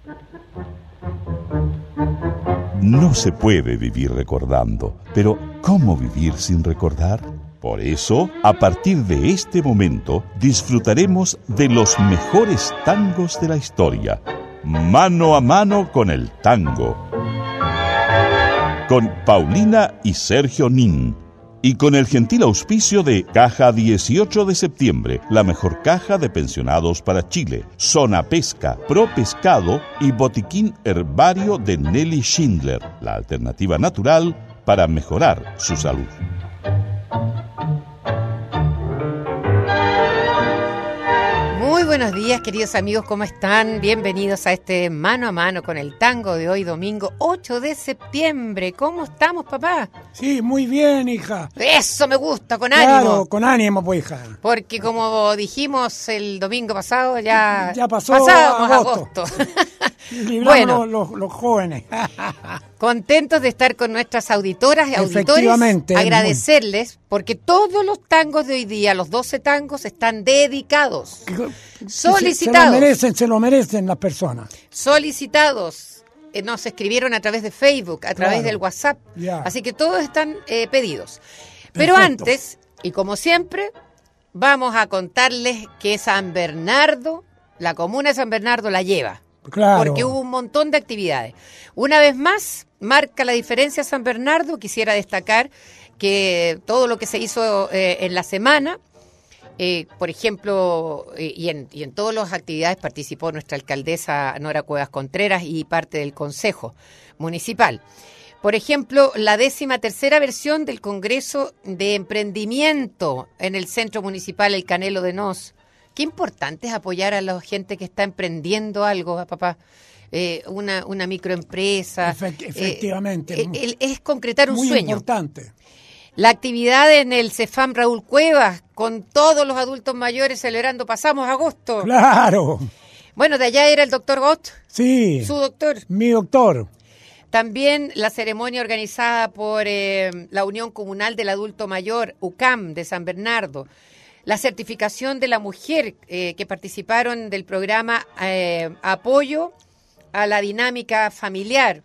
No se puede vivir recordando, pero ¿cómo vivir sin recordar? Por eso, a partir de este momento, disfrutaremos de los mejores tangos de la historia. Mano a mano con el tango. Con Paulina y Sergio Nin. Y con el gentil auspicio de Caja 18 de septiembre, la mejor caja de pensionados para Chile, Zona Pesca, Pro Pescado y Botiquín Herbario de Nelly Schindler, la alternativa natural para mejorar su salud. Muy buenos días, queridos amigos, ¿cómo están? Bienvenidos a este Mano a Mano con el tango de hoy, domingo 8 de septiembre. ¿Cómo estamos, papá? Sí, muy bien, hija. Eso me gusta, con ánimo. Claro, con ánimo, pues, hija. Porque como dijimos el domingo pasado, ya pasamos agosto. Libramos los jóvenes. Contentos de estar con nuestras auditoras y auditores. Agradecerles, porque todos los tangos de hoy día, los 12 tangos, están dedicados. Solicitados. Se lo merecen las personas. Solicitados. Nos escribieron a través de Facebook, a través del WhatsApp. Ya. Así que todos están pedidos. Pero Perfecto. antes, y como siempre, vamos a contarles que San Bernardo, la comuna de San Bernardo la lleva. Claro. Porque hubo un montón de actividades. Una vez más, marca la diferencia San Bernardo. Quisiera destacar que todo lo que se hizo en la semana, por ejemplo, y en todas las actividades participó nuestra alcaldesa Nora Cuevas Contreras y parte del Consejo Municipal. Por ejemplo, la 13ª versión del Congreso de Emprendimiento en el Centro Municipal El Canelo de Nos. Qué importante es apoyar a la gente que está emprendiendo algo, papá. Una microempresa. Efectivamente. Es concretar un muy sueño. Importante. La actividad en el CEFAM Raúl Cuevas, con todos los adultos mayores celebrando, pasamos agosto. Claro. Bueno, de allá era el doctor Gott. Sí. Su doctor. Mi doctor. También la ceremonia organizada por la Unión Comunal del Adulto Mayor, UCAM, de San Bernardo. La certificación de la mujer que participaron del programa Apoyo a la Dinámica Familiar.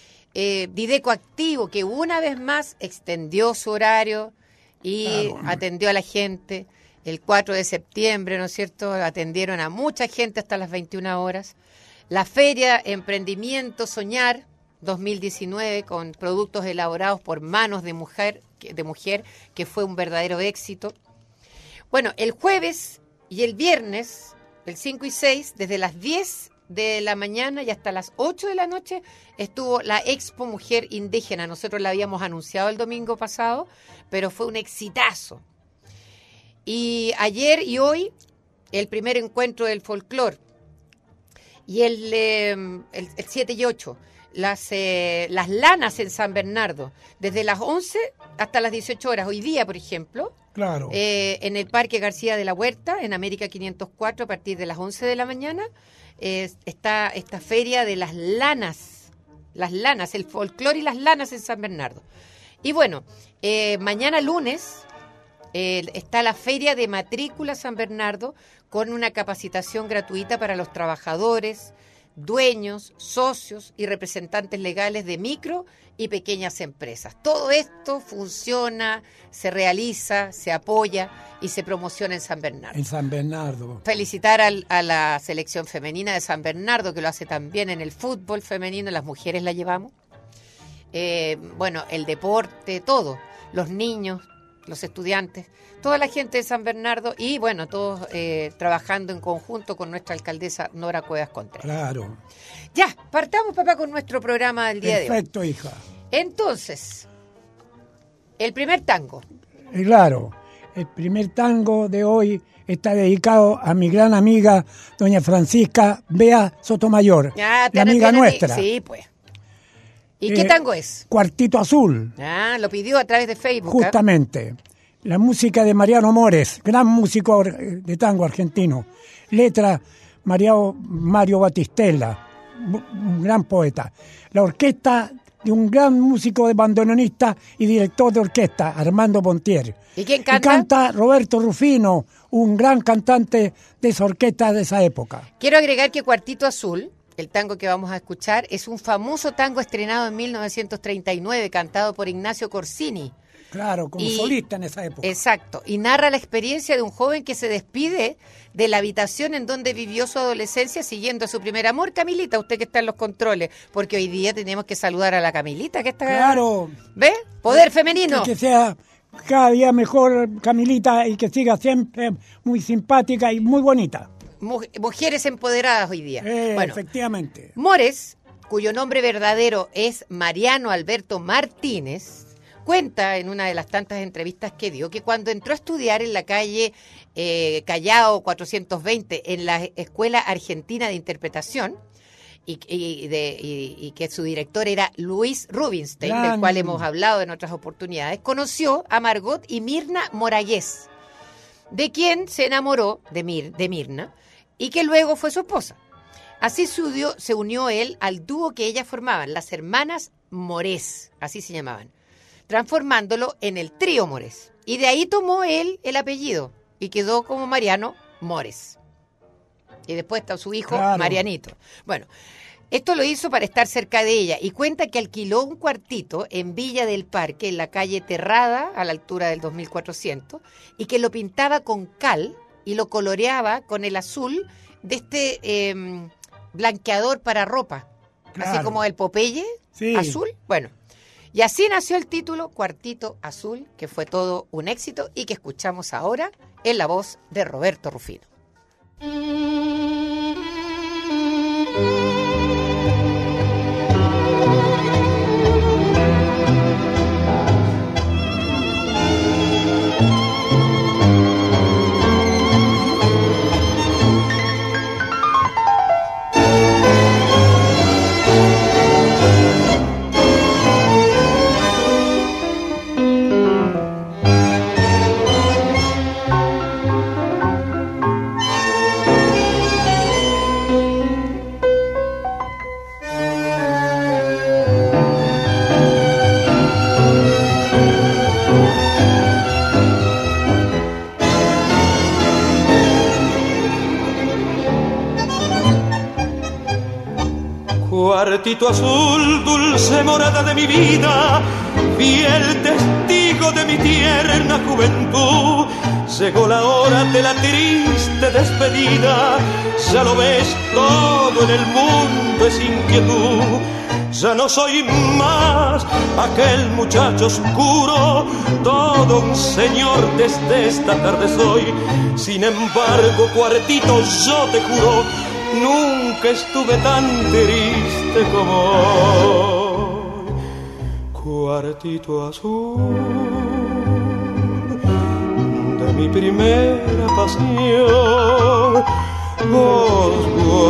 Dideco Activo, que una vez más extendió su horario y atendió a la gente. El 4 de septiembre, ¿no es cierto?, atendieron a mucha gente hasta las 21 horas. La Feria Emprendimiento Soñar 2019, con productos elaborados por manos de mujer, que fue un verdadero éxito. Bueno, el jueves y el viernes, el 5 y 6, desde las 10 de la mañana y hasta las 8 de la noche, estuvo la Expo Mujer Indígena. Nosotros la habíamos anunciado el domingo pasado, pero fue un exitazo. Y ayer y hoy, el primer encuentro del folclore. Y el 7 y 8, las lanas en San Bernardo, desde las 11 hasta las 18 horas. Hoy día, por ejemplo, claro. En el Parque García de la Huerta, en América 504, a partir de las 11 de la mañana, está esta feria de las lanas, el folclore y las lanas en San Bernardo. Y bueno, mañana lunes está la Feria de Matrícula San Bernardo, con una capacitación gratuita para los trabajadores, dueños, socios y representantes legales de micro y pequeñas empresas. Todo esto funciona, se realiza, se apoya y se promociona en San Bernardo. En San Bernardo. Felicitar a la selección femenina de San Bernardo, que lo hace también en el fútbol femenino, las mujeres la llevamos. Bueno, el deporte, todo, los niños, los estudiantes, toda la gente de San Bernardo y, bueno, todos trabajando en conjunto con nuestra alcaldesa Nora Cuevas Contreras. Claro. Ya, partamos, papá, con nuestro programa del día de hoy. Perfecto, hija. Entonces, el primer tango. Claro, el primer tango de hoy está dedicado a mi gran amiga, doña Francisca Bea Sotomayor, la amiga nuestra. Sí, pues. ¿Y qué tango es? Cuartito Azul. Lo pidió a través de Facebook. Justamente. La música de Mariano Mores, gran músico de tango argentino. Letra Mario Batistella, un gran poeta. La orquesta de un gran músico de bandoneonista y director de orquesta, Armando Pontier. ¿Y quién canta? Y canta Roberto Rufino, un gran cantante de esa orquesta de esa época. Quiero agregar que Cuartito Azul El tango que vamos a escuchar es un famoso tango estrenado en 1939, cantado por Ignacio Corsini. Claro, como solista en esa época. Exacto, y narra la experiencia de un joven que se despide de la habitación en donde vivió su adolescencia siguiendo a su primer amor. Camilita, usted que está en los controles, porque hoy día tenemos que saludar a la Camilita, que está... Claro. ¿Ve? Poder femenino. Que sea cada día mejor, Camilita, y que siga siempre muy simpática y muy bonita. Mujeres empoderadas hoy día. Bueno, efectivamente. Mores, cuyo nombre verdadero es Mariano Alberto Martínez, cuenta en una de las tantas entrevistas que dio que cuando entró a estudiar en la calle Callao 420 en la Escuela Argentina de Interpretación, y que su director era Luis Rubinstein, del cual hemos hablado en otras oportunidades, conoció a Margot y Mirna Moragués, de quien se enamoró de Mirna y que luego fue su esposa. Así se unió él al dúo que ellas formaban, las hermanas Morés, así se llamaban, transformándolo en el trío Morés. Y de ahí tomó él el apellido y quedó como Mariano Mores. Y después está su hijo, claro, Marianito. Bueno, esto lo hizo para estar cerca de ella y cuenta que alquiló un cuartito en Villa del Parque, en la calle Terrada, a la altura del 2400, y que lo pintaba con cal y lo coloreaba con el azul de este blanqueador para ropa, claro, así como el Popeye, sí, azul. Bueno, y así nació el título Cuartito Azul, que fue todo un éxito y que escuchamos ahora en la voz de Roberto Rufino. Cuartito azul, dulce morada de mi vida, fiel testigo de mi tierna juventud. Llegó la hora de la triste despedida, ya lo ves, todo en el mundo es inquietud. Ya no soy más aquel muchacho oscuro, todo un señor desde esta tarde soy. Sin embargo, Cuartito, yo te juro, nunca estuve tan triste como hoy. Cuartito azul de mi primera pasión, vos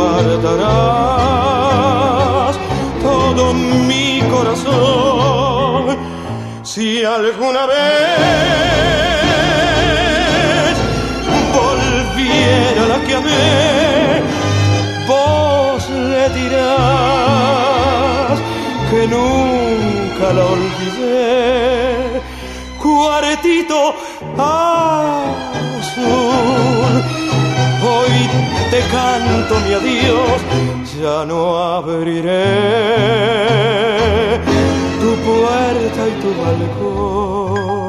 guardarás todo mi corazón. Si alguna vez volviera la que amé, vos le dirás que nunca la olvidé. Cuartito azul, hoy te canto mi adiós, ya no abriré tu puerta y tu balcón.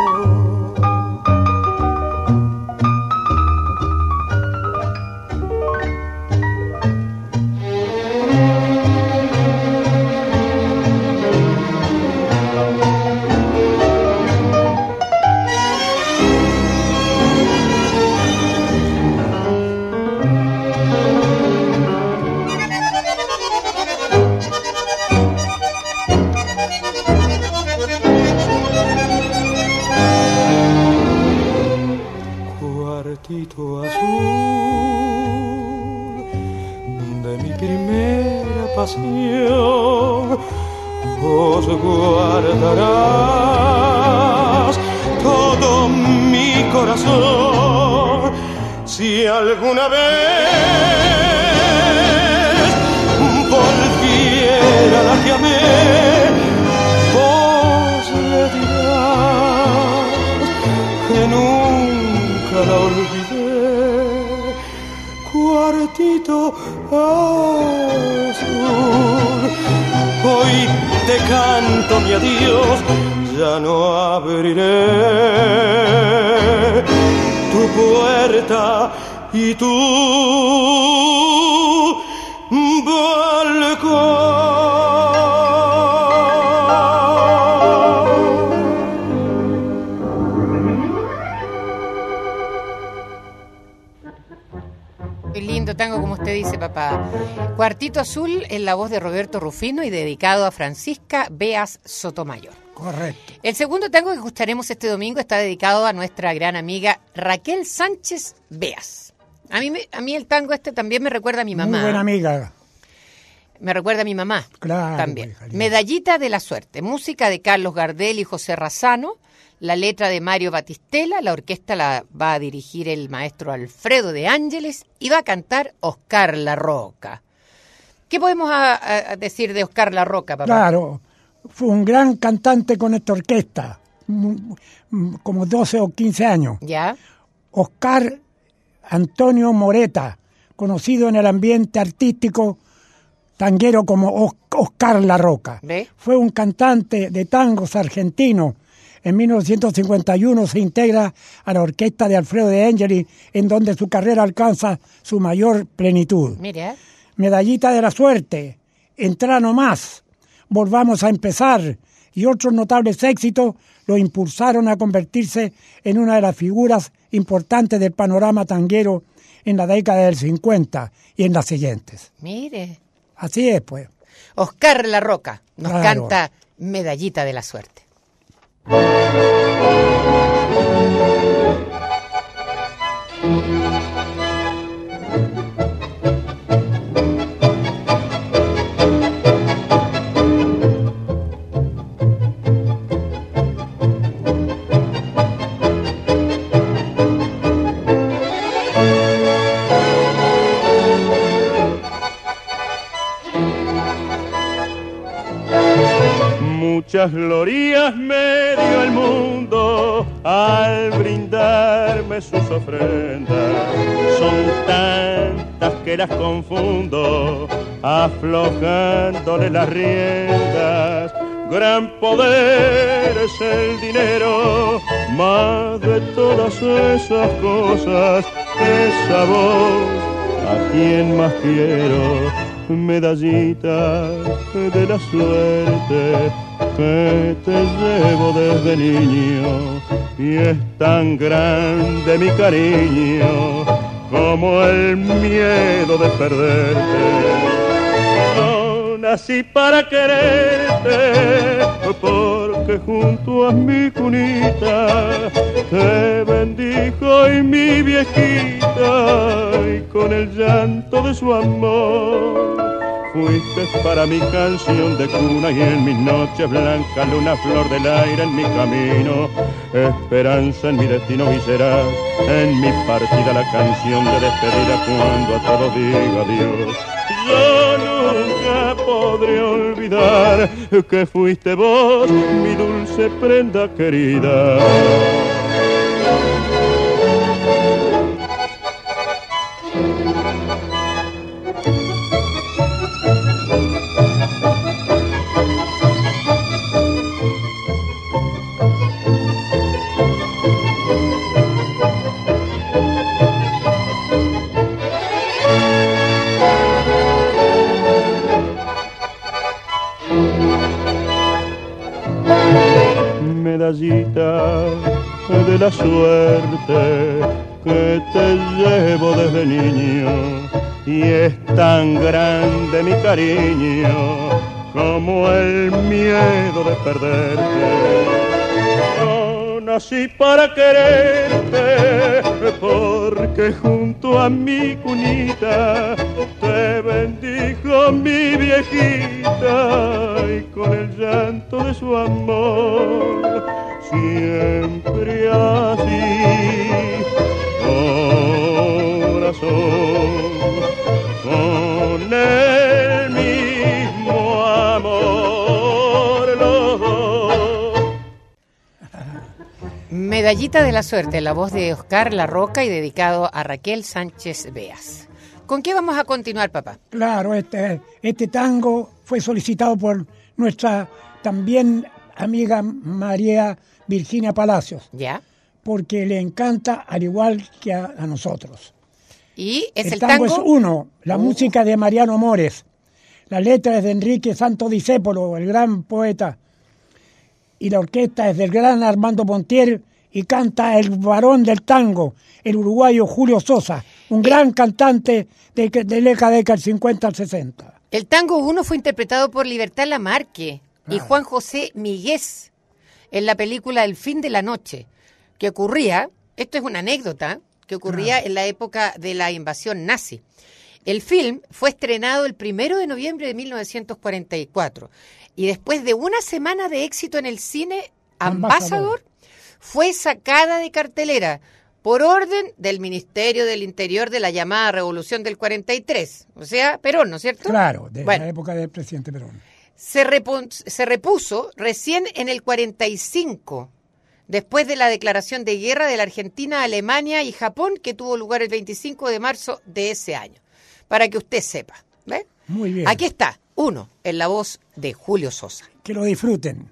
Cuartito azul de mi primera pasión, vos guardarás todo mi corazón. Si alguna vez volviera la que amé, vos le dirás que nunca la olvidé. cuartito azul. Hoy te canto mi adiós, ya no abriré tu puerta y tu Qué lindo tango, como usted dice, papá. Cuartito Azul en la voz de Roberto Rufino y dedicado a Francisca Beas Sotomayor. Correcto. El segundo tango que escucharemos este domingo está dedicado a nuestra gran amiga Raquel Sánchez Beas. A mí el tango este también me recuerda a mi mamá. Muy buena amiga. Me recuerda a mi mamá. Claro. También. Medallita de la Suerte. Música de Carlos Gardel y José Razzano. La letra de Mario Batistela. La orquesta la va a dirigir el maestro Alfredo de Ángeles. Y va a cantar Oscar La Roca. ¿Qué podemos decir de Oscar La Roca, papá? Claro. Fue un gran cantante con esta orquesta. Como 12 o 15 años. ¿Ya? Oscar Antonio Moreta, conocido en el ambiente artístico tanguero como Oscar La Roca. ¿Ve? Fue un cantante de tangos argentino. En 1951 se integra a la orquesta de Alfredo de Ángeles, en donde su carrera alcanza su mayor plenitud. Mire. Medallita de la Suerte, Entrá nomás, Volvamos a empezar, y otros notables éxitos lo impulsaron a convertirse en una de las figuras importantes del panorama tanguero en la década del 50 y en las siguientes. Mire. Así es, pues. Oscar La Roca nos Claro. canta Medallita de la Suerte. Muchas glorias me dio el mundo al brindarme sus ofrendas. Son tantas que las confundo, aflojándole las riendas. Gran poder es el dinero, más de todas esas cosas, esa voz a quien más quiero. Medallita de la suerte que te llevo desde niño, y es tan grande mi cariño como el miedo de perderte. No nací para quererte, porque junto a mi cunita te bendijo y mi viejita, y con el llanto de su amor fuiste para mi canción de cuna, y en mis noches blancas luna, flor del aire en mi camino, esperanza en mi destino, y serás en mi partida la canción de despedida cuando a todos diga adiós. Yo nunca podré olvidar que fuiste vos mi dulce prenda querida. Medallita de la suerte que te llevo desde niño, y es tan grande mi cariño como el miedo de perderte. No nací para quererte, porque junto a mi cunita te bendijo mi viejita, y con el llanto de su amor siempre así, corazón, con el mismo amor los dos. Medallita de la Suerte, la voz de Oscar La Roca y dedicado a Raquel Sánchez Beas. ¿Con qué vamos a continuar, papá? Claro, este tango fue solicitado por nuestra también amiga María Virginia Palacios, ¿Ya? porque le encanta al igual que a nosotros. ¿Y es el tango? tango? Es uno, la música de Mariano Mores, la letra es de Enrique Santo Discépolo, el gran poeta, y la orquesta es del gran Armando Pontier, y canta el varón del tango, el uruguayo Julio Sosa, un gran cantante de la década del 50 al 60. El tango 1 fue interpretado por Libertad Lamarque y Juan José Miguez en la película El fin de la noche, que ocurría, esto es una anécdota, que ocurría en la época de la invasión nazi. El film fue estrenado el 1 de noviembre de 1944 y después de una semana de éxito en el cine, Ambassador fue sacada de cartelera por orden del Ministerio del Interior de la llamada Revolución del 43, o sea, Perón, ¿no es cierto? Claro, de la época del presidente Perón. Se repuso recién en el 45, después de la declaración de guerra de la Argentina, Alemania y Japón, que tuvo lugar el 25 de marzo de ese año, para que usted sepa. ¿Ve? Muy bien. Aquí está, uno, en la voz de Julio Sosa. Que lo disfruten.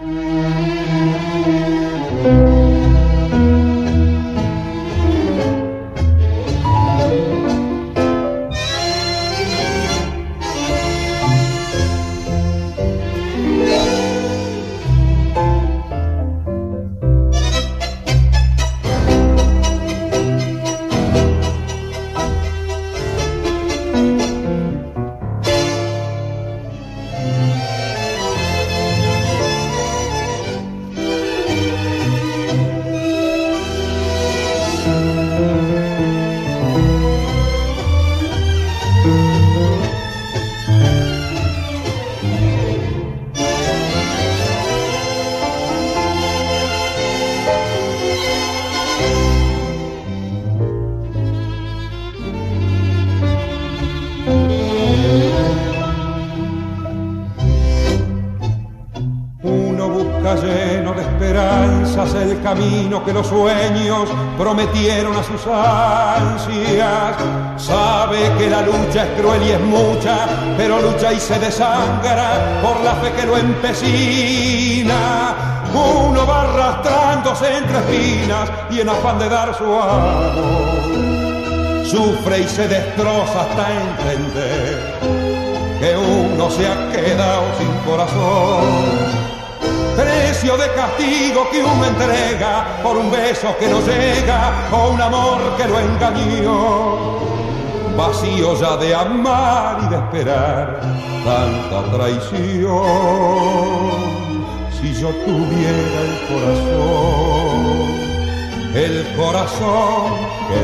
El camino que los sueños prometieron a sus ansias. Sabe que la lucha es cruel y es mucha, pero lucha y se desangra por la fe que lo empecina. Uno va arrastrándose entre espinas y en afán de dar su amor sufre y se destroza hasta entender que uno se ha quedado sin corazón. Precio de castigo que uno entrega por un beso que no llega o un amor que lo engañó. Vacío ya de amar y de esperar tanta traición. Si yo tuviera el corazón que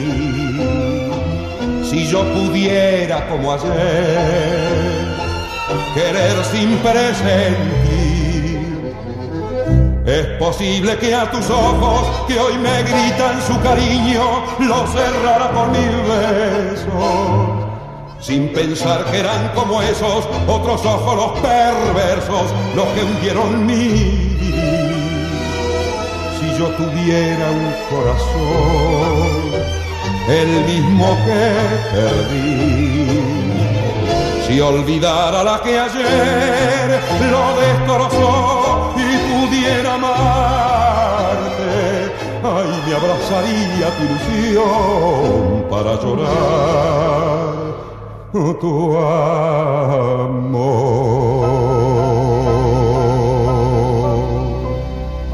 di, si yo pudiera como ayer querer sin presentir. Es posible que a tus ojos, que hoy me gritan su cariño, los cerrara por 1000 besos, sin pensar que eran como esos otros ojos los perversos, los que hundieron mi vivir. Si yo tuviera un corazón, el mismo que perdí, si olvidara la que ayer lo destrozó y pudiera amarte, ay, me abrazaría tu ilusión para llorar tu amor.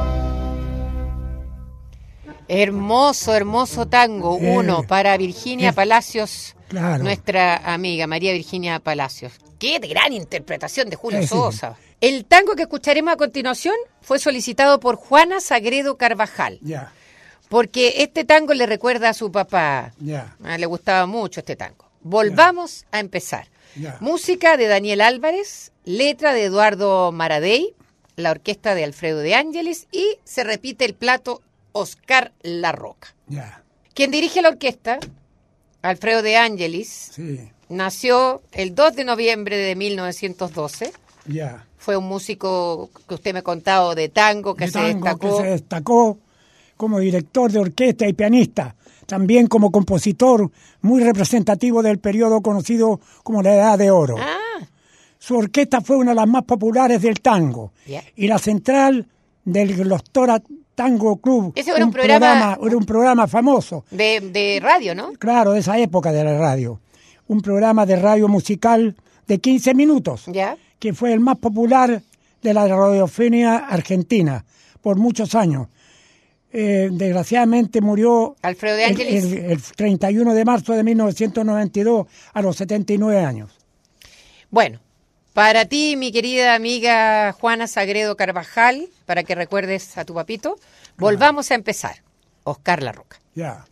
Hermoso, hermoso tango, uno para Virginia Palacios. Claro. Nuestra amiga María Virginia Palacios. ¡Qué gran interpretación de Julio Sosa! Sí. El tango que escucharemos a continuación fue solicitado por Juana Sagredo Carvajal. Ya. Porque este tango le recuerda a su papá. Ya. Le gustaba mucho este tango. Volvamos a empezar. Ya. Música de Daniel Álvarez, letra de Eduardo Maradei, la orquesta de Alfredo de Ángelis y se repite el plato Oscar Larroca. Ya. Quien dirige la orquesta, Alfredo de Ángelis, nació el 2 de noviembre de 1912. Ya. Fue un músico que usted me ha contado de tango, que se destacó como director de orquesta y pianista. también como compositor muy representativo del periodo conocido como la Edad de Oro. Su orquesta fue una de las más populares del tango, y la central del Glostora Tango Club. Ese era un programa famoso. De radio, ¿no? Claro, de esa época de la radio. Un programa de radio musical de 15 minutos, que fue el más popular de la radiofonía argentina por muchos años. Desgraciadamente murió Alfredo de Ángeles el 31 de marzo de 1992 a los 79 años. Bueno, para ti, mi querida amiga Juana Sagredo Carvajal, para que recuerdes a tu papito, volvamos a empezar. Oscar La Roca. Ya.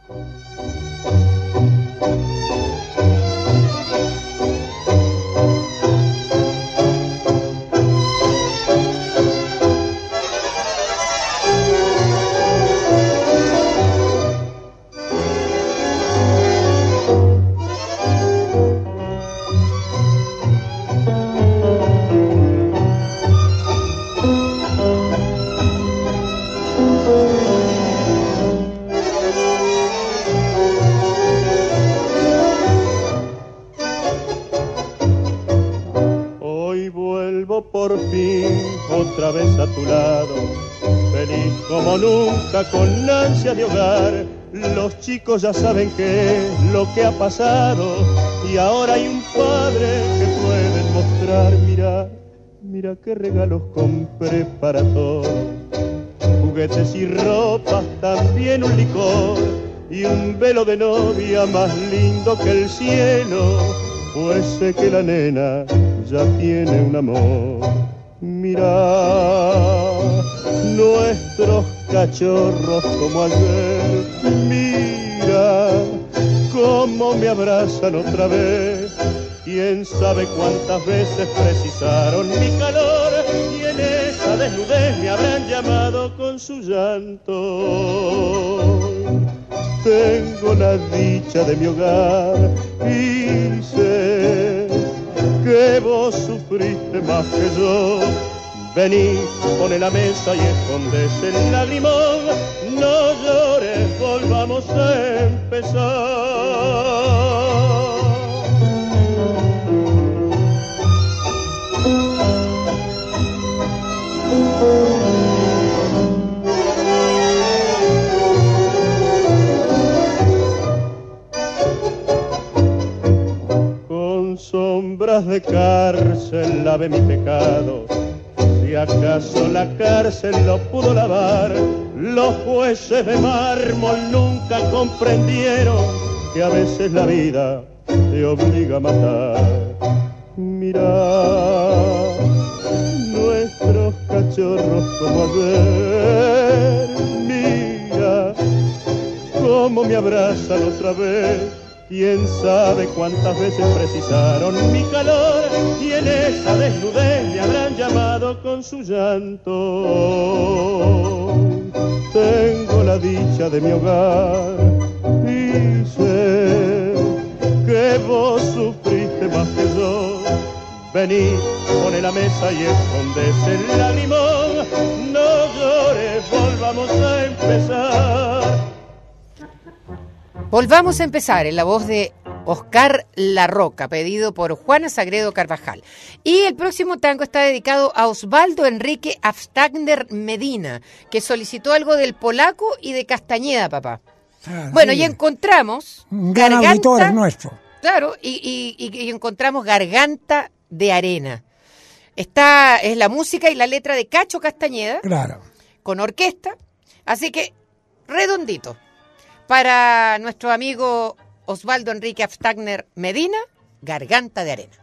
Por fin, otra vez a tu lado, feliz como nunca, con ansia de hogar. Los chicos ya saben qué es lo que ha pasado, y ahora hay un padre que pueden mostrar. Mira, mira qué regalos compré para todos, juguetes y ropas, también un licor, y un velo de novia más lindo que el cielo, pues sé que la nena ya tiene un amor. Mira, nuestros cachorros como ayer, mira cómo me abrazan otra vez. Quién sabe cuántas veces precisaron mi calor, y en esa desnudez me habrán llamado con su llanto. Tengo la dicha de mi hogar y sé que vos sufriste más que yo. Vení, pone la mesa y escondés el lagrimón. No llores, volvamos a empezar. Sombras de cárcel lave mi pecado, si acaso la cárcel lo pudo lavar. Los jueces de mármol nunca comprendieron que a veces la vida te obliga a matar. Mira, nuestros cachorros como ayer, mira cómo me abrazan otra vez. Quién sabe cuántas veces precisaron mi calor, y en esa desnudez me habrán llamado con su llanto. Tengo la dicha de mi hogar y sé que vos sufriste más que yo. Vení, pone la mesa y escondés el lagrimón. No llores, volvamos a empezar. Volvamos a empezar en la voz de Oscar La Roca, pedido por Juana Sagredo Carvajal. Y el próximo tango está dedicado a Osvaldo Enrique Aftagner Medina, que solicitó algo del polaco y de Castañeda, papá. Bueno, sí. Y encontramos un gran auditor nuestro. Claro, y encontramos Garganta de Arena. Esta es la música y la letra de Cacho Castañeda. Claro. Con orquesta, así que redondito. Para nuestro amigo Osvaldo Enrique Aftagner Medina, Garganta de Arena.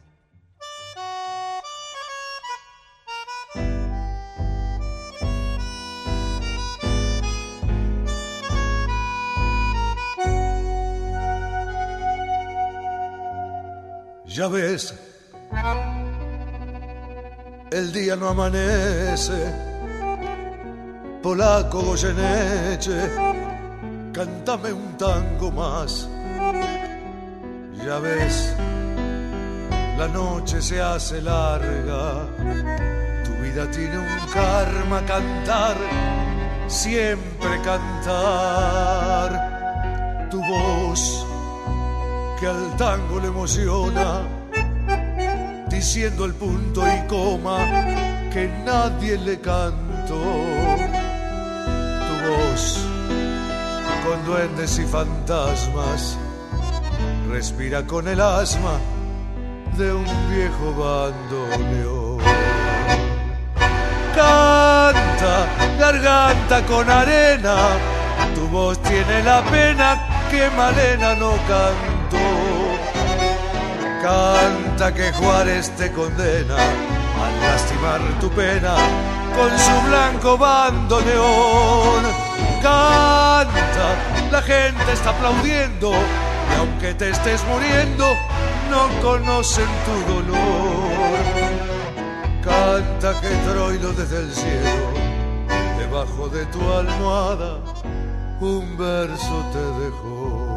Ya ves, el día no amanece, polaco Goyeneche, cántame un tango más. Ya ves, la noche se hace larga, tu vida tiene un karma, cantar, siempre cantar. tu voz que al tango le emociona, diciendo el punto y coma que nadie le cantó. Tu voz con duendes y fantasmas respira con el asma de un viejo bandoneón. Canta, garganta con arena, tu voz tiene la pena que Malena no cantó. Canta que Juárez te condena al lastimar tu pena con su blanco bandoneón. Canta, la gente está aplaudiendo y aunque te estés muriendo no conocen tu dolor. Canta que Troilo desde el cielo, debajo de tu almohada, un verso te dejó.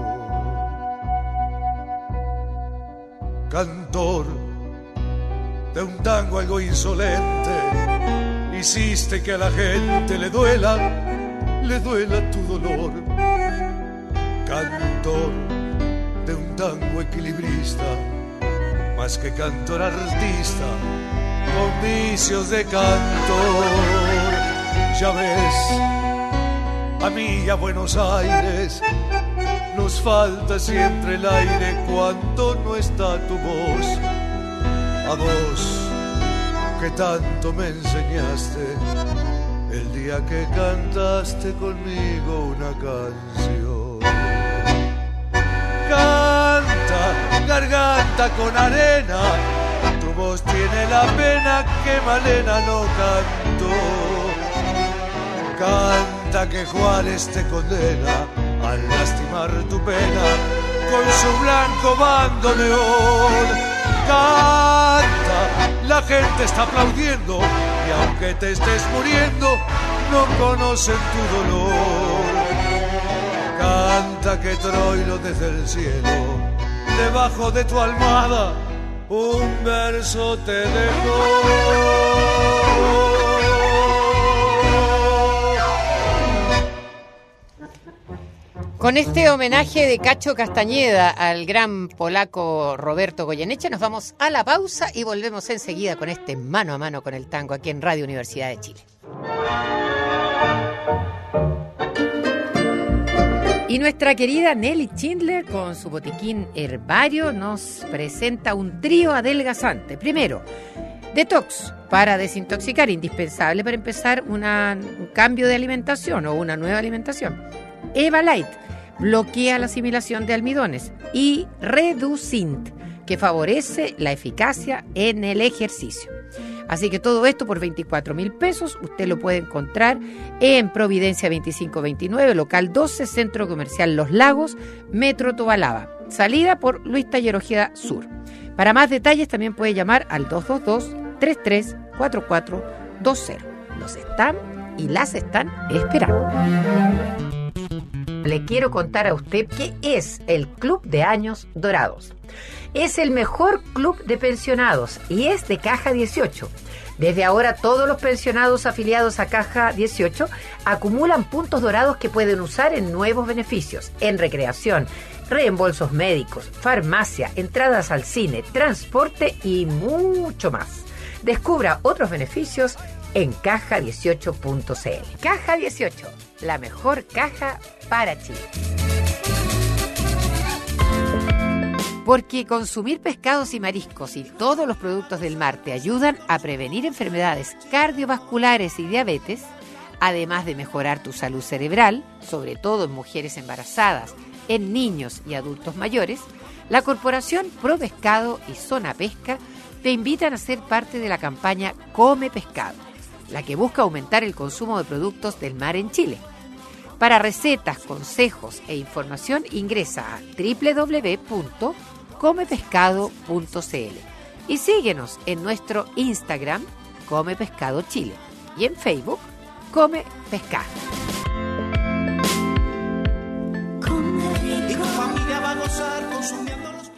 Cantor de un tango algo insolente, hiciste que a la gente le duela tu dolor. Cantor de un tango equilibrista, más que cantor artista, con vicios de cantor. Ya ves, a mí y a Buenos Aires nos falta siempre el aire cuando no está tu voz. A vos que tanto me enseñaste el día que cantaste conmigo una canción. Canta, garganta con arena, tu voz tiene la pena que Malena no cantó. Canta que Juárez te condena al lastimar tu pena con su blanco bandoneón. Canta, la gente está aplaudiendo y aunque te estés muriendo no conocen tu dolor. Canta que Troilo desde el cielo, debajo de tu almohada, un verso te dejó. Con este homenaje de Cacho Castañeda al gran polaco Roberto Goyeneche, nos vamos a la pausa y volvemos enseguida con este Mano a Mano con el Tango aquí en Radio Universidad de Chile. Y nuestra querida Nelly Schindler, con su botiquín herbario, nos presenta un trío adelgazante. Primero, detox para desintoxicar, indispensable para empezar un cambio de alimentación o una nueva alimentación. Eva Light bloquea la asimilación de almidones y Reducint, que favorece la eficacia en el ejercicio. Así que todo esto por 24.000 pesos, usted lo puede encontrar en Providencia 2529, local 12, Centro Comercial Los Lagos, Metro Tobalaba, salida por Luis Taller Ojeda Sur. Para más detalles también puede llamar al 222-334420. Los están y las están esperando. Le quiero contar a usted qué es el Club de Años Dorados. Es el mejor club de pensionados y es de Caja 18. Desde ahora todos los pensionados afiliados a Caja 18 acumulan puntos dorados que pueden usar en nuevos beneficios, en recreación, reembolsos médicos, farmacia, entradas al cine, transporte y mucho más. Descubra otros beneficios en caja18.cl. Caja 18, la mejor caja para Chile. Porque consumir pescados y mariscos y todos los productos del mar te ayudan a prevenir enfermedades cardiovasculares y diabetes, además de mejorar tu salud cerebral, sobre todo en mujeres embarazadas, en niños y adultos mayores, la Corporación Pro Pescado y Zona Pesca te invitan a ser parte de la campaña Come Pescado, la que busca aumentar el consumo de productos del mar en Chile. Para recetas, consejos e información ingresa a www.comepescado.cl y síguenos en nuestro Instagram Come Pescado Chile y en Facebook Come Pescado. Y tu familia va a gozar consumiendo los...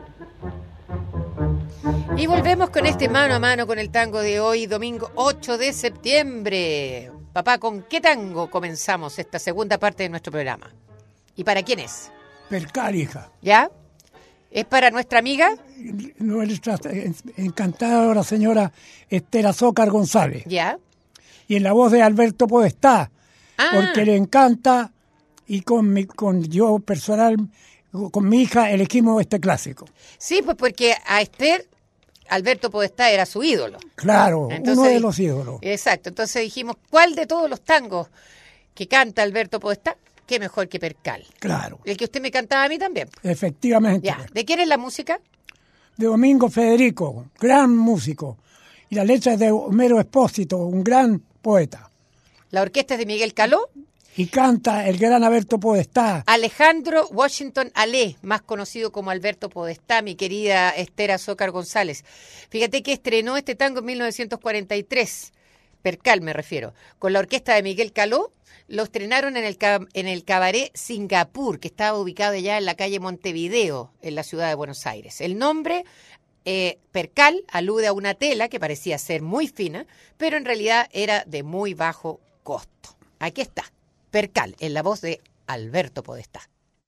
Y volvemos con este mano a mano con el tango de hoy, domingo 8 de septiembre. Papá, ¿con qué tango comenzamos esta segunda parte de nuestro programa? ¿Y para quién es? Percal, hija. ¿Ya? ¿Es para nuestra amiga? Nuestra encantadora señora Esther Azócar González. ¿Ya? Y en la voz de Alberto Podestá, Ah. porque le encanta, y con yo personal, con mi hija, elegimos este clásico. Sí, pues porque a Esther, Alberto Podestá era su ídolo. Claro, Entonces, uno de los ídolos. Exacto, entonces dijimos, ¿cuál de todos los tangos que canta Alberto Podestá? Qué mejor que Percal. Claro, El que usted me cantaba a mí también. efectivamente. Ya. ¿De quién es la música? De Domingo Federico, gran músico. Y la letra es de Homero Espósito, un gran poeta. La orquesta es de Miguel Caló. Y canta el gran Alberto Podestá. Alejandro Washington Alé, más conocido como Alberto Podestá, mi querida Esther Azócar González. Fíjate que estrenó este tango en 1943, Percal me refiero, con la orquesta de Miguel Caló. Lo estrenaron en el Cabaret Singapur, que estaba ubicado allá en la calle Montevideo, en la ciudad de Buenos Aires. El nombre, Percal, alude a una tela que parecía ser muy fina, pero en realidad era de muy bajo costo. Aquí está, Percal, en la voz de Alberto Podestá.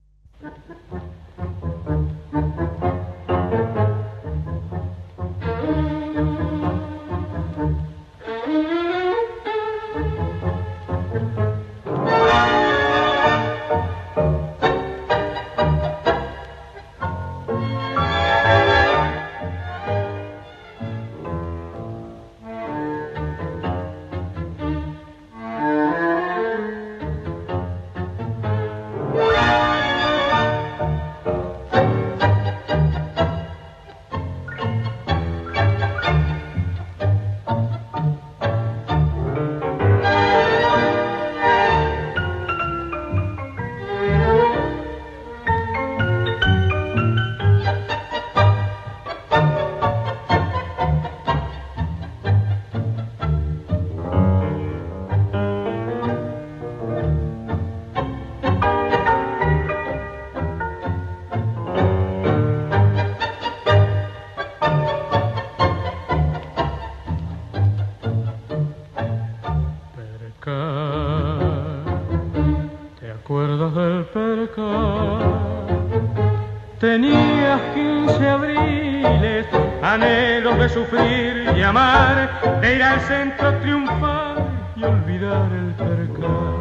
¿Te acuerdas del Percal? Tenías 15 abriles, anhelos de sufrir y amar, de ir al centro a triunfar y olvidar el Percal.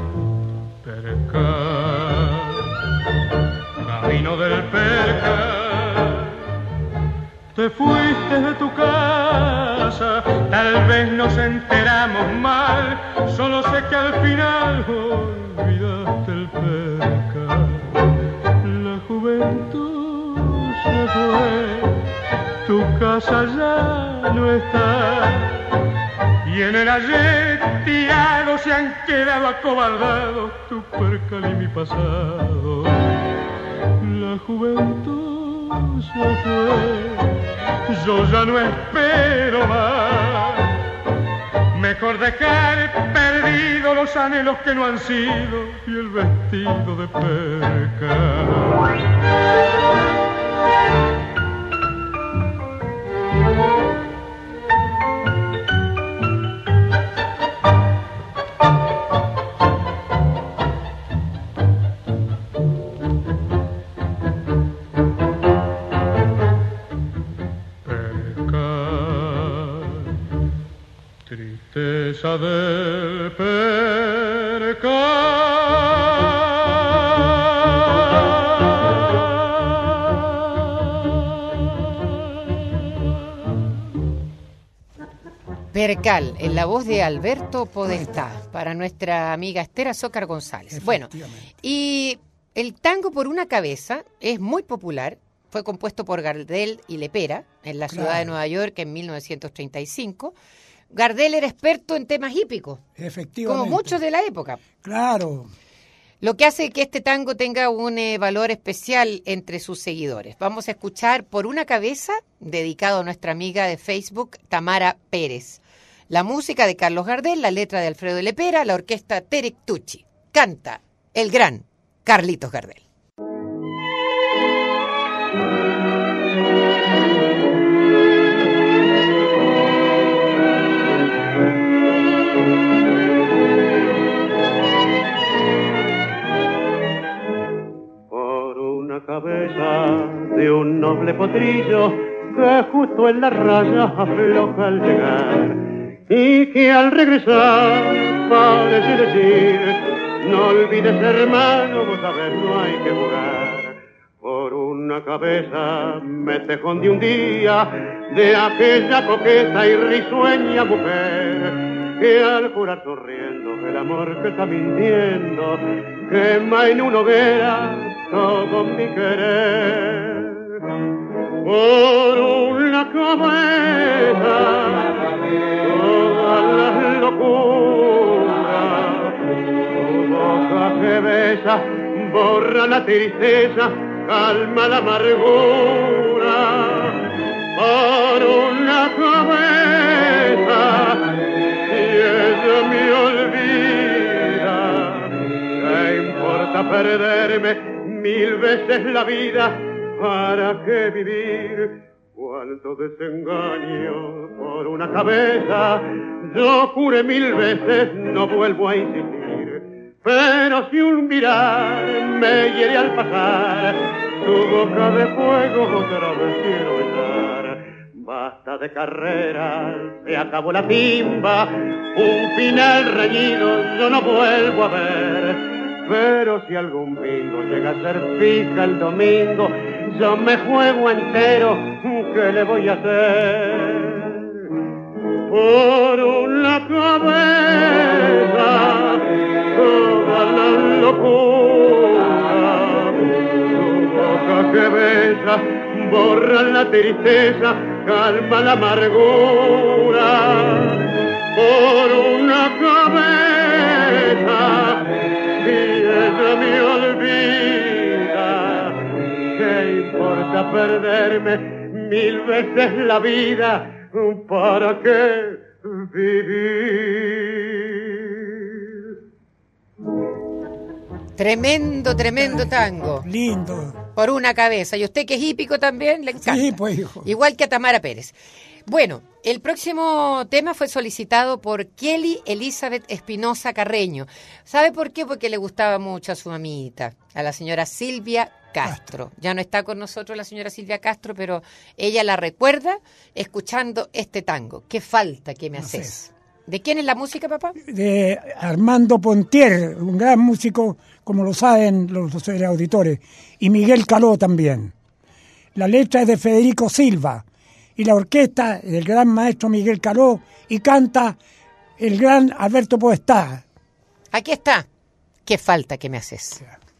Percal, camino del Percal, te fuiste de tu casa, tal vez nos enteramos mal, solo sé que al final olvidaste el Percal. La juventud se fue, tu casa ya no está, y en el ayer tirado se han quedado acobardados tu Percal y mi pasado. La juventud se fue, yo ya no espero más. Mejor dejar perdidos los anhelos que no han sido y el vestido de Percal. Tristeza del Percal, en la voz de Alberto Podestá, para nuestra amiga Esther Azócar González. Bueno, y el tango por una cabeza es muy popular, fue compuesto por Gardel y Lepera en la ciudad de Nueva York en 1935. Gardel era experto en temas hípicos, Efectivamente. como muchos de la época. Claro. Lo que hace que este tango tenga un valor especial entre sus seguidores. Vamos a escuchar Por una cabeza, dedicado a nuestra amiga de Facebook, Tamara Pérez. La música de Carlos Gardel, la letra de Alfredo Lepera, la orquesta Terek Tucci. Canta el gran Carlitos Gardel. potrillo que justo en la raya afloja al llegar y que al regresar parece decir: no olvides, hermano, vos sabés, no hay que jugar. Por una cabeza me tejón de un día de aquella coqueta y risueña mujer que al jurar sonriendo el amor que está mintiendo quema en una hoguera todo mi querer. Por una cabeza todas las locuras, tu boca que besa borra la tristeza, calma la amargura. Por una cabeza y ella me olvida, ¿qué importa perderme 1000 veces la vida? ¿Para qué vivir? Cuánto desengaño por una cabeza. Yo juré 1000 veces, no vuelvo a insistir. Pero si un mirar me hiere al pasar, tu boca de fuego otra vez quiero besar. Basta de carrera, se acabó la timba, un final reñido yo no vuelvo a ver. Pero si algún bingo llega a ser fija el domingo, yo me juego entero, ¿qué le voy a hacer? Por una cabeza toda la locura, tu boca que besa borra la tristeza, calma la amargura. Por una cabeza y ella me olvida, ¿qué importa perderme 1000 veces la vida? ¿Para qué vivir? Tremendo tango. Lindo. Por una cabeza. ¿Y usted que es hípico también? Le encanta. Sí, pues, hijo. Igual que a Tamara Pérez. Bueno, el próximo tema fue solicitado por Kelly Elizabeth Espinosa Carreño. ¿Sabe por qué? Porque le gustaba mucho a su mamita, a la señora Silvia Castro. Ya no está con nosotros la señora Silvia Castro, pero ella la recuerda escuchando este tango. ¿Qué falta que me haces? ¿De quién es la música, papá? De Armando Pontier, un gran músico, como lo saben los auditores, y Miguel Caló también. La letra es de Federico Silva, y la orquesta del gran maestro Miguel Caló, y canta el gran Alberto Podestá. Aquí está. ¿Qué falta que me haces?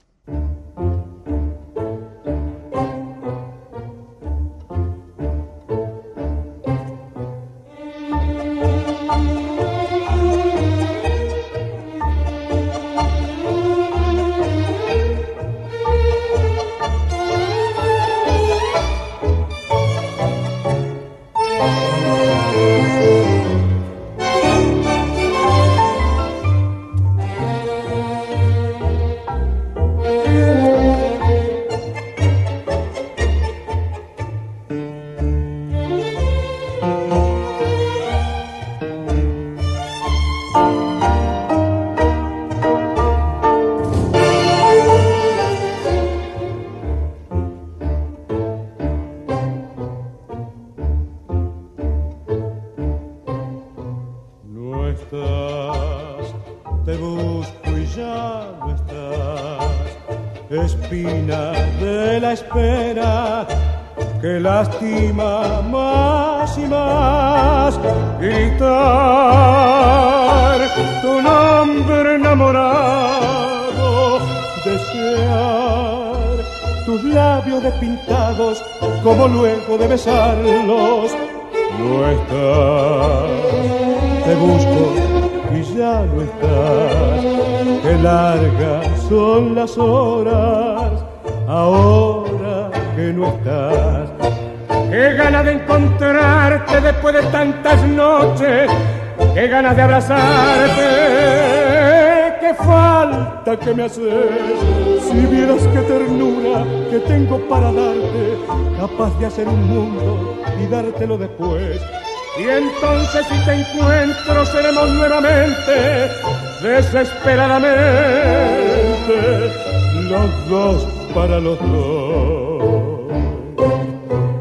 Espina de la espera que lastima más y más, gritar tu nombre enamorado, desear tus labios despintados como luego de besarlos. No estás, te busco y ya no estás, qué largas son las horas, ahora que no estás. Qué ganas de encontrarte después de tantas noches, qué ganas de abrazarte, qué falta que me haces. Si vieras qué ternura que tengo para darte, capaz de hacer un mundo y dártelo después. Y entonces si te encuentro seremos nuevamente, desesperadamente, los dos para los dos.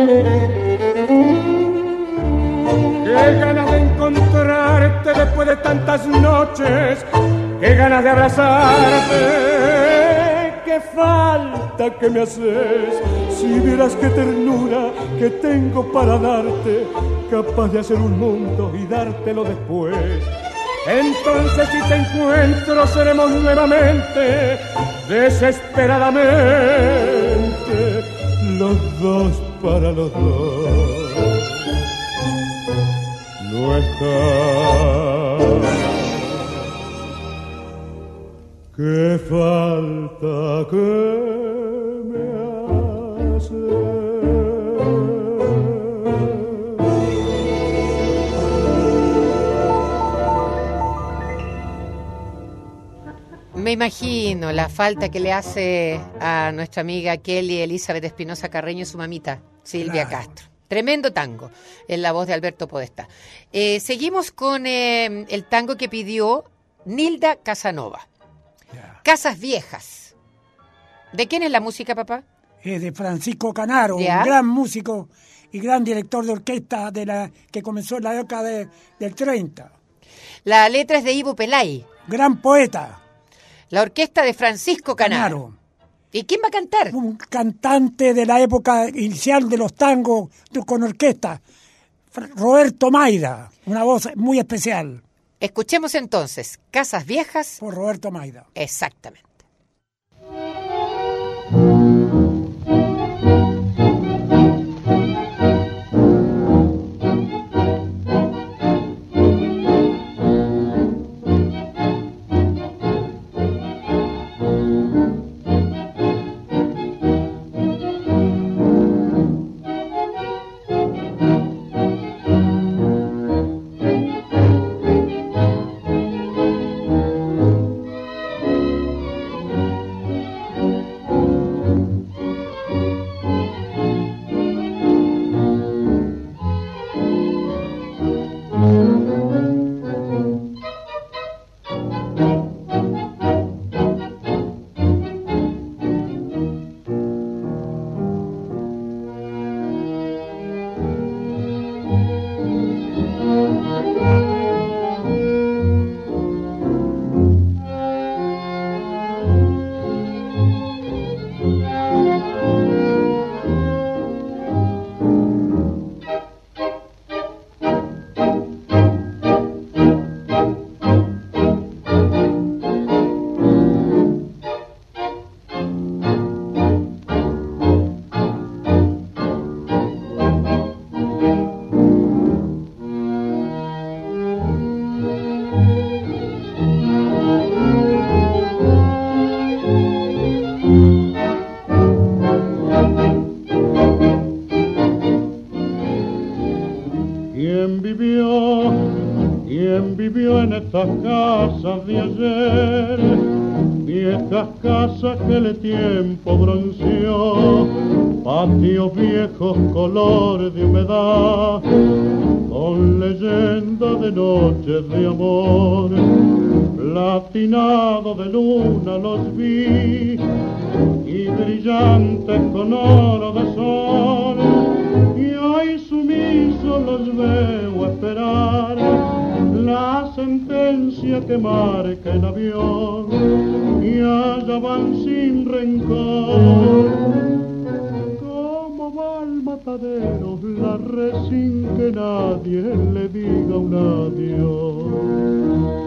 Qué ganas de encontrarte después de tantas noches, qué ganas de abrazarte, qué falta que me haces. Si vieras qué ternura que tengo para darte, capaz de hacer un mundo y dártelo después. Entonces si te encuentro seremos nuevamente, desesperadamente, los dos para los dos. No está. Qué falta que me hace. Me imagino la falta que le hace a nuestra amiga Kelly Elizabeth Espinosa Carreño y su mamita, Silvia Castro. Tremendo tango, en la voz de Alberto Podestá. Seguimos con el tango que pidió Nilda Casanova. Casas Viejas. ¿De quién es la música, papá? Es de Francisco Canaro, ¿Ya? un gran músico y gran director de orquesta que comenzó en la década del 30. La letra es de Ivo Pelay. Gran poeta. La orquesta de Francisco Canaro. ¿Y quién va a cantar? Un cantante de la época inicial de los tangos con orquesta, Roberto Maida, una voz muy especial. Escuchemos entonces Casas Viejas. Por Roberto Maida. Exactamente. ¿Quién vivió en estas casas de ayer? Viejas casas que el tiempo bronceó, patios viejos color de humedad, con leyenda de noches de amor. Platinado de luna los vi y brillantes con oro de sol, y hoy sumiso los veo esperar la sentencia que marca el avión, y allá van sin rencor. ¿Cómo va al matadero la res sin que nadie le diga un adiós?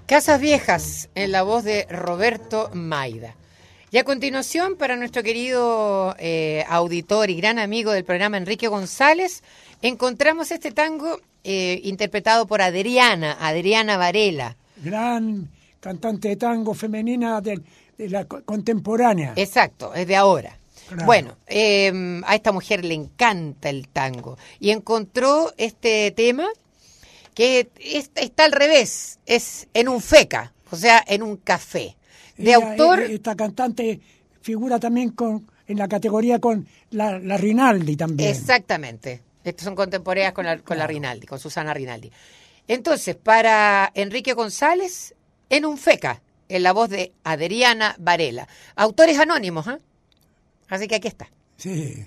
Casas Viejas, en la voz de Roberto Maida. Y a continuación, para nuestro querido auditor y gran amigo del programa, Enrique González, encontramos este tango interpretado por Adriana Varela. Gran cantante de tango femenina de la contemporánea. Exacto, es de ahora. Claro. Bueno, a esta mujer le encanta el tango y encontró este tema que está al revés, es en un feca, o sea, en un café. De autor... Esta cantante figura también en la categoría con la Rinaldi también. Exactamente. Estas son contemporáneas con la Rinaldi, con Susana Rinaldi. Entonces, para Enrique González, en un feca, en la voz de Adriana Varela. Autores anónimos, ¿eh? Así que aquí está. Sí.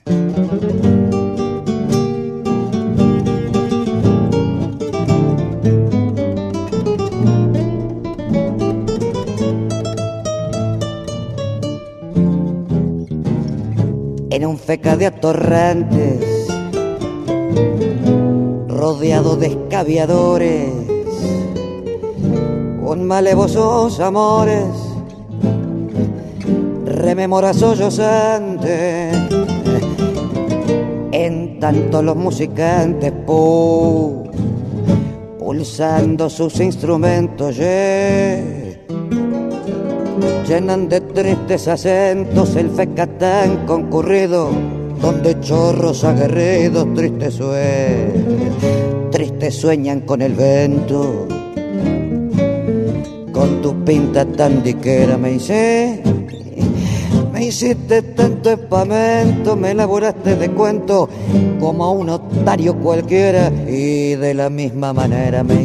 En un feca de atorrantes, rodeado de escabiadores, con malevosos amores, rememora sollozante. En tanto los musicantes, pulsando sus instrumentos, llenan de tristes acentos el feca tan concurrido, donde chorros aguerridos tristes sueñan con el vento. Con tu pinta tan diquera me hiciste tanto espamento, me elaboraste de cuento como a un otario cualquiera, y de la misma manera me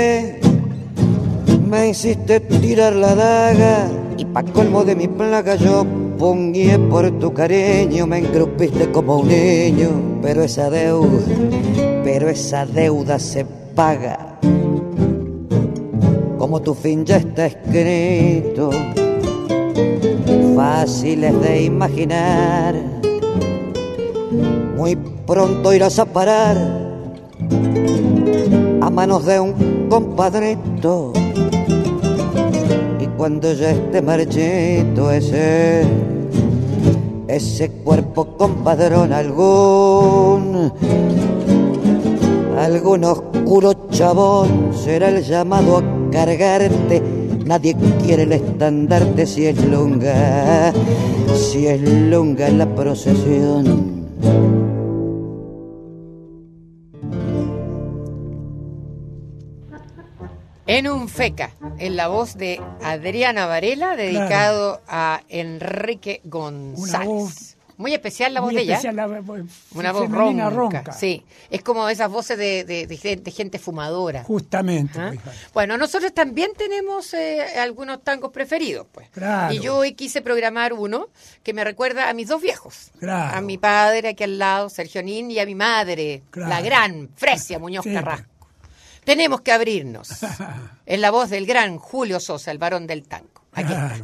hiciste tirar la daga, y pa' colmo de mi plaga yo pugné por tu cariño, me engrupiste como un niño, pero esa deuda se paga, como tu fin ya está escrito, fácil es de imaginar, muy pronto irás a parar a manos de un compadrito. Cuando ya esté marchito ese cuerpo compadrón, algún oscuro chabón será el llamado a cargarte. Nadie quiere el estandarte si es lunga la procesión. En un feca, en la voz de Adriana Varela, dedicado a Enrique González. Muy especial la voz de ella. Una voz ronca. Sí, es como esas voces de gente fumadora. Justamente. ¿Ah? Bueno, nosotros también tenemos algunos tangos preferidos, pues. Claro. Y yo hoy quise programar uno que me recuerda a mis dos viejos. Claro. A mi padre aquí al lado, Sergio Nin, y a mi madre, la gran Fresia Muñoz Carrasco. Tenemos que abrirnos. En la voz del gran Julio Sosa, el varón del tango. Aquí está.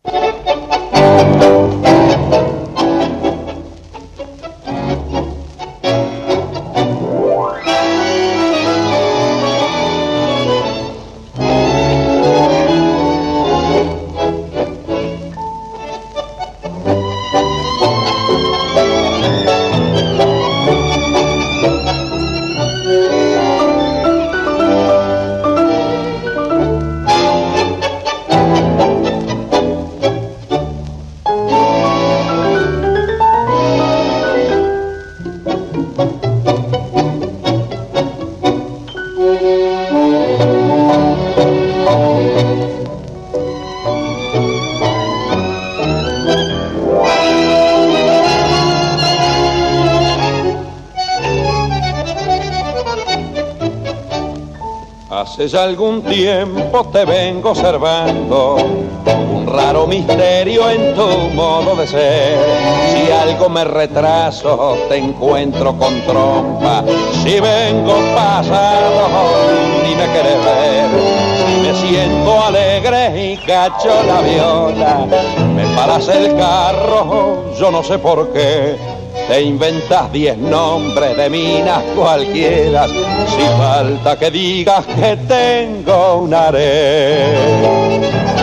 Hace ya algún tiempo te vengo observando un raro misterio en tu modo de ser. Si algo me retraso, te encuentro con trompa. Si vengo pasado, ni me querés ver. Si me siento alegre y cacho la viola, me paras el carro, yo no sé por qué. te inventas 10 nombres de minas cualquiera, si falta que digas que tengo un harén.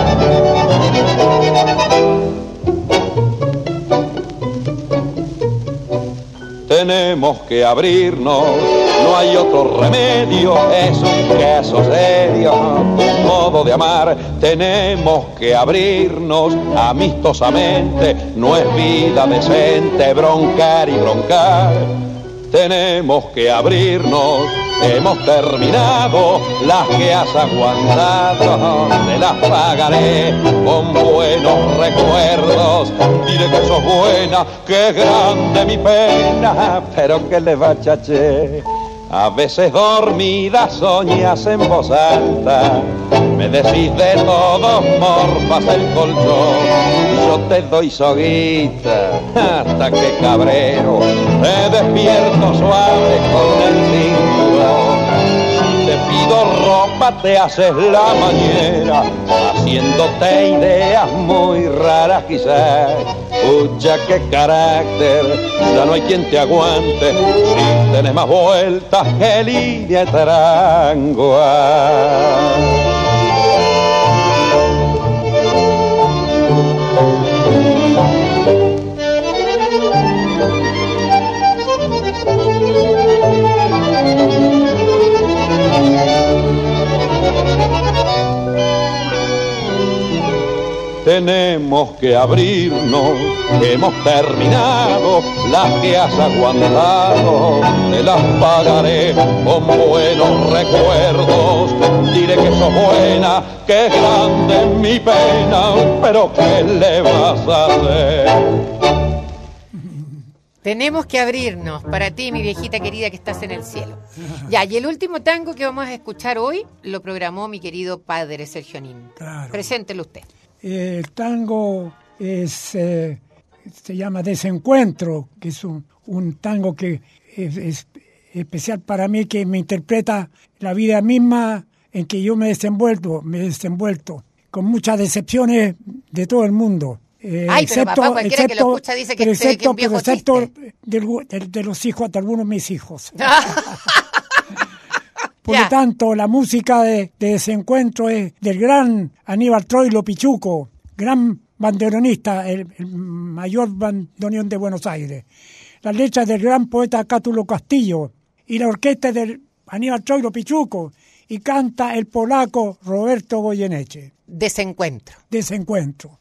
Tenemos que abrirnos, no hay otro remedio, es un caso serio, un modo de amar. Tenemos que abrirnos amistosamente, no es vida decente broncar y broncar. Tenemos que abrirnos, hemos terminado, las que has aguantado te las pagaré con buenos recuerdos. Diré que sos buena, que grande mi pena, pero que le va, chaché. A veces dormida soñas en voz alta, me decís de todos morfas el colchón, y yo te doy soguita hasta que cabrero te despierto suave con el cinturón. Si te pido ropa te haces la mañera, haciéndote ideas muy raras quizás. Pucha, qué carácter, ya no hay quien te aguante, si tenés más vueltas que Lidia Tarangua. Tenemos que abrirnos, hemos terminado, las que has aguantado te las pagaré con buenos recuerdos. Diré que sos buena, que grande mi pena, pero ¿qué le vas a hacer? Tenemos que abrirnos, para ti, mi viejita querida que estás en el cielo. Ya, y el último tango que vamos a escuchar hoy lo programó mi querido padre Sergio Nin. Claro. Preséntelo usted. El tango se llama Desencuentro, que es un tango que es especial para mí, que me interpreta la vida misma en que yo me he desenvuelto con muchas decepciones de todo el mundo. Ay, pero papá, cualquiera que lo escucha dice que es un viejo excepto chiste. de los hijos, de algunos de mis hijos. Por lo tanto, la música de Desencuentro es del gran Aníbal Troilo Pichuco, gran bandoneonista, el mayor bandoneón de Buenos Aires. Las letras del gran poeta Cátulo Castillo y la orquesta del Aníbal Troilo Pichuco, y canta el polaco Roberto Goyeneche. Desencuentro. Desencuentro.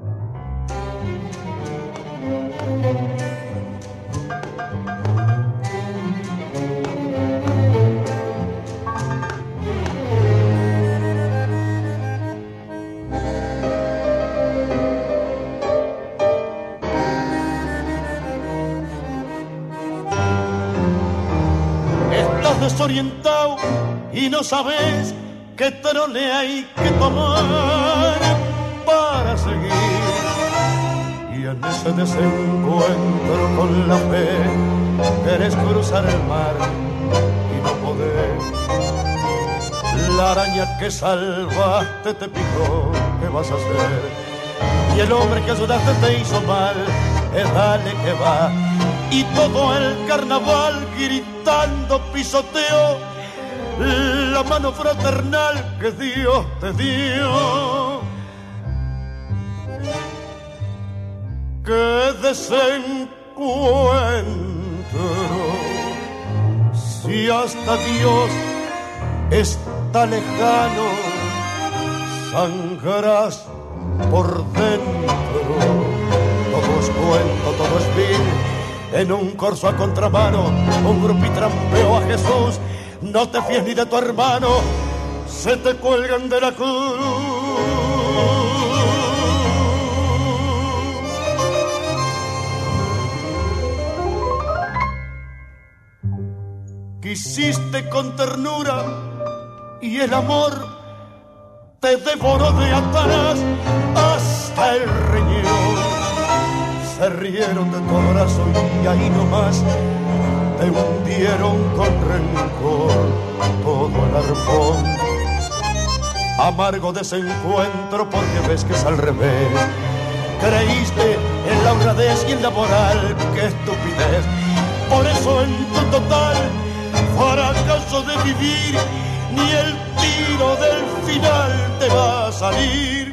Desorientado y no sabes qué trole hay que tomar para seguir, y en ese desencuentro con la fe querés cruzar el mar y no podés. La araña que salvaste te picó, ¿qué vas a hacer? Y el hombre que ayudaste te hizo mal, dale que va. Y todo el carnaval gritando pisoteo la mano fraternal que Dios te dio. ¡Qué desencuentro! Si hasta Dios está lejano, sangrarás por dentro. Todo es cuento, todo es vil. En un corso a contramano, un grupo y trampeó a Jesús. No te fíes ni de tu hermano, se te cuelgan de la cruz. Quisiste con ternura y el amor te devoró de atrás hasta el riñón. Se rieron de tu abrazo y ahí nomás te hundieron con rencor todo el arpón. Amargo desencuentro porque ves que es al revés. creíste en la honradez y en la moral, qué estupidez. Por eso en tu total fracaso de vivir, ni el tiro del final te va a salir.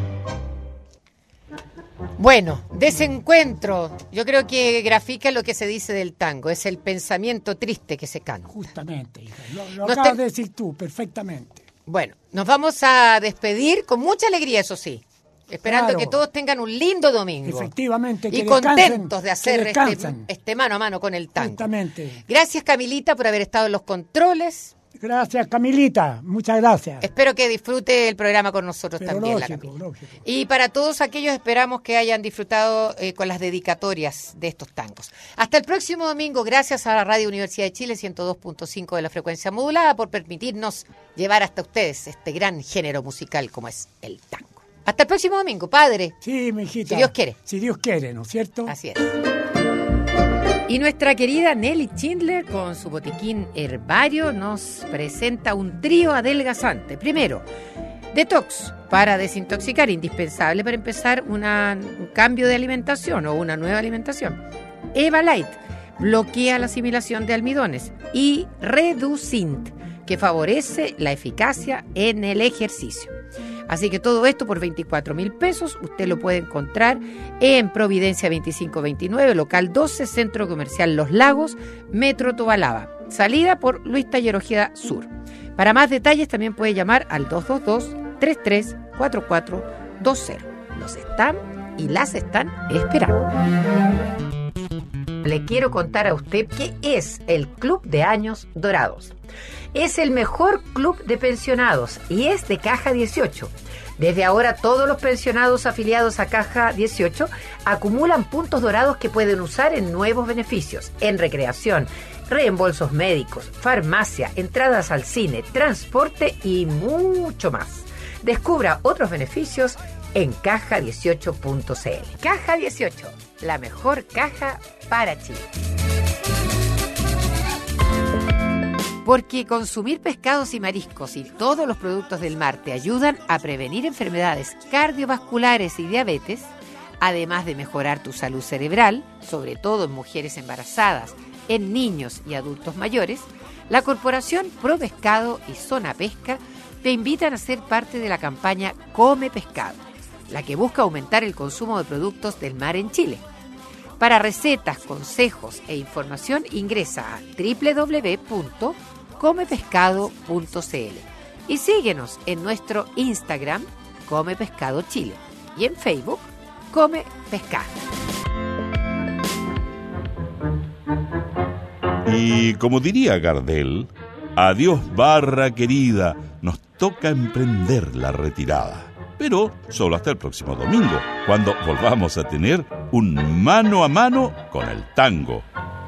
Bueno, desencuentro, yo creo que grafica lo que se dice del tango, es el pensamiento triste que se canta. Justamente, hija, lo acabas de decir tú, perfectamente. Bueno, nos vamos a despedir con mucha alegría, eso sí, esperando que todos tengan un lindo domingo. Efectivamente. Y contentos de hacer este mano a mano con el tango. Justamente. Gracias, Camilita, por haber estado en los controles. Gracias, Camilita, muchas gracias. Espero que disfrute el programa con nosotros. Pero también, lógico. Y para todos aquellos esperamos que hayan disfrutado con las dedicatorias de estos tangos. Hasta el próximo domingo, gracias a la Radio Universidad de Chile 102.5 de la frecuencia modulada por permitirnos llevar hasta ustedes este gran género musical como es el tango. Hasta el próximo domingo, padre. Sí, mi hijita. Si Dios quiere. Si Dios quiere, ¿no es cierto? Así es. Y nuestra querida Nelly Schindler, con su botiquín herbario, nos presenta un trío adelgazante. Primero, detox, para desintoxicar, indispensable para empezar un cambio de alimentación o una nueva alimentación. Eva Light, bloquea la asimilación de almidones. Y Reducint, que favorece la eficacia en el ejercicio. Así que todo esto por 24.000 pesos, usted lo puede encontrar en Providencia 2529, local 12, Centro Comercial Los Lagos, Metro Tobalaba, salida por Luis Taller Ojeda Sur. Para más detalles también puede llamar al 222-334420. Los están y las están esperando. Le quiero contar a usted qué es el Club de Años Dorados. Es el mejor club de pensionados y es de Caja 18. Desde ahora todos los pensionados afiliados a Caja 18 acumulan puntos dorados que pueden usar en nuevos beneficios, en recreación, reembolsos médicos, farmacia, entradas al cine, transporte y mucho más. Descubra otros beneficios en caja18.cl. Caja 18, la mejor caja para Chile. Porque consumir pescados y mariscos y todos los productos del mar te ayudan a prevenir enfermedades cardiovasculares y diabetes, además de mejorar tu salud cerebral, sobre todo en mujeres embarazadas, en niños y adultos mayores, la Corporación Pro Pescado y Zona Pesca te invitan a ser parte de la campaña Come Pescado, la que busca aumentar el consumo de productos del mar en Chile. Para recetas, consejos e información ingresa a www.comepescado.cl y síguenos en nuestro Instagram Come Pescado Chile y en Facebook Come Pescado. Y como diría Gardel, adiós barra querida, nos toca emprender la retirada. Pero solo hasta el próximo domingo, cuando volvamos a tener un mano a mano con el tango.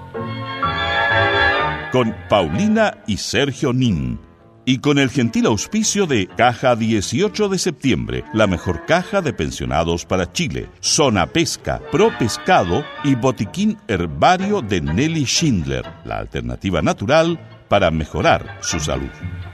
Con Paulina y Sergio Nin. Y con el gentil auspicio de Caja 18 de septiembre, la mejor caja de pensionados para Chile, Zona Pesca, Pro Pescado y Botiquín Herbario de Nelly Schindler, la alternativa natural para mejorar su salud.